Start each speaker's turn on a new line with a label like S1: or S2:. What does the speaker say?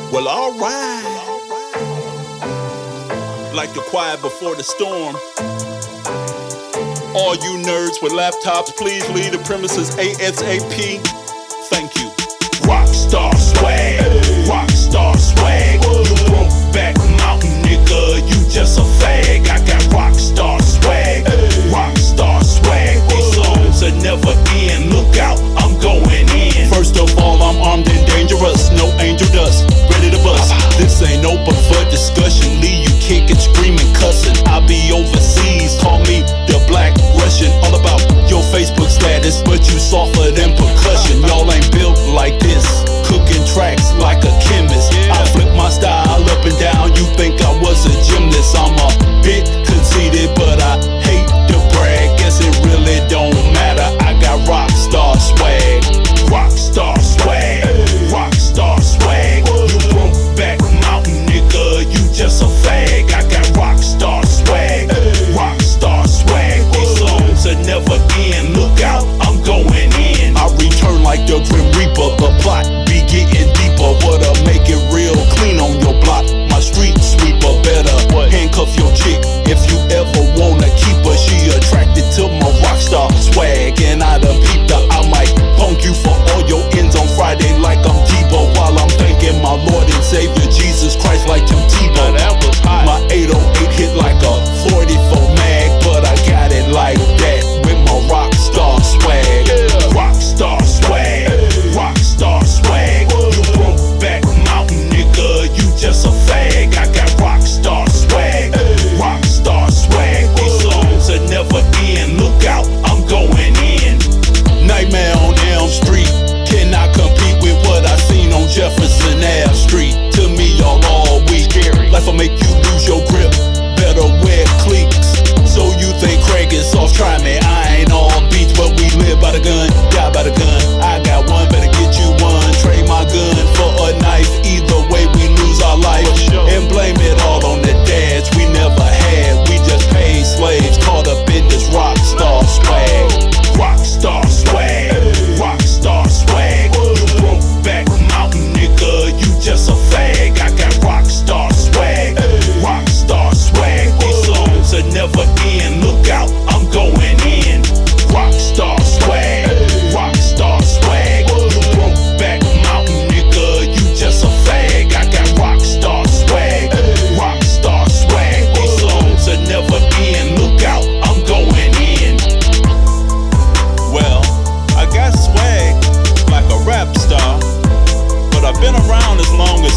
S1: Well, alright. Like the quiet before the storm. All you nerds with laptops, please leave the premises ASAP. Thank you. Rockstar swag, rockstar swag. You broke back mountain nigga, you just a fag. I got rockstar swag, rockstar swag. These songs are never end. Look out, I'm going in. First of all, I'm armed and dangerous. No angel dust, ready to bust. This ain't open for discussion. Leave you kicking, screaming, cussing. I be overseas, call me the Black Russian. All about your Facebook status, but you softer than percussion. Y'all ain't built like this, cooking tracks like a chemist. I flip my style up and down, you think I was a gymnast. I'm a bit conceited, but I hate to brag. Guess it really don't matter, I got rockstar swag. Rockstar swag, rockstar swag. You broke back mountain nigga, you just a fag. I got rockstar swag, rockstar swag. These songs are never end, look out, I'm going in. I return like the Grim Reaper, the plot be getting deeper. What'll make it real clean on your block? My street sweeper better handcuff your chick if you ever wanna keep her. She attracted to my rockstar swag, and I done peeped her. I might punk you for all your ends on Friday like I'm Debo, while I'm thanking my Lord and Savior Jesus Christ like Tim Tebow. That was hot. My 808 hit like a 44 mag, but I got it like that with my rockstar swag. Rockstar swag, rockstar swag. You broke back mountain nigga, you just a fag. I got rockstar swag, rockstar swag. These songs are never end, look out, I'm going in. Nightmare on Elm Street, cannot compete with what I seen on Jefferson Ave Street. To me, y'all all weak. Life will make you lose your grip, better wear cleats. So you think Craig is soft, try me, I ain't all beats. But we live by the gun, die by the gun. I got one, better get you one. Trade my gun for a knife, either way we lose our life. And blame it all on the dads we never had. We just paid slaves, caught up in this rockstar swag. Rockstar swag, rockstar swag. You broke back mountain nigga, you just a fag. I got rockstar swag, rockstar swag. These songs are never end, look out, I'm going in. Rockstar swag, rockstar swag. You broke back mountain nigga, you just a fag. I got rockstar swag, rockstar swag. These songs are never end, look out, I'm going in. Well, I got swag like a rap star, but I've been around as long